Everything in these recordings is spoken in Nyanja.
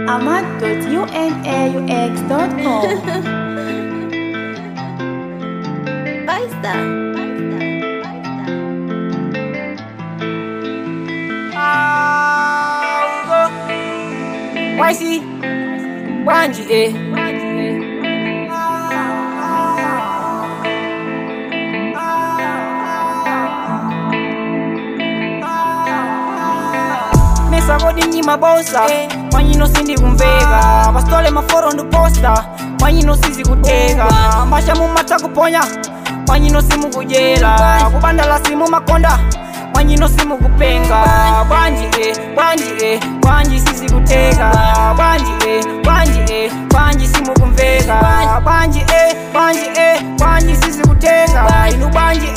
ahmad.unaux.com. Basta. YC, Wanji, Mesa godingi mabosa, mwanyi no sindi kumvega. Bastole maforo ndu posta, mwanyi no sisi kutega. Mbasha mumata kuponya, mwanyi no simu kujela. Kubandala simu makonda, mwanyi no simu kupenga. Wanji sisi kutega. Wanji simu kumvega. Wanji sisi kutega. Inu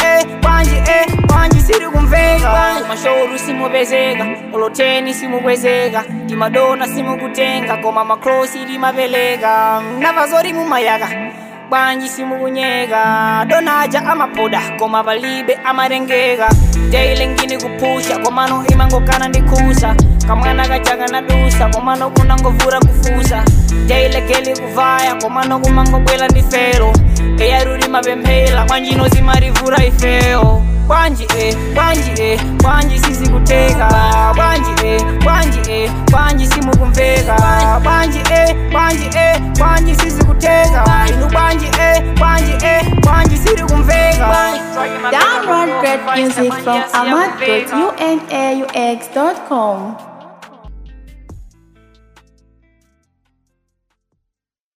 wanji siri kumvega. Mashoru simu bezega, oloteni simu kwezega. Dimadona simu kutenga, koma makrosi dimabelega. Navazori mumayaga, banji simu kunyega. Donaja amapoda, koma balibe amarengega. Daily ngini kupusha, koma no imango kana ndikusa. Kamwana gachaga na dusa, koma no kunangovura kufusa. Daily keli kuvaya, koma no kumango kwela ndifero. Eya ruri mabemhela, wanji no zimarivura ifeo. Wanji sisi kutega. Wanji simu kumvega. Wanji sisi kutega. Inu wanji siri kumvega. Download great music from ahmad.unaux.com.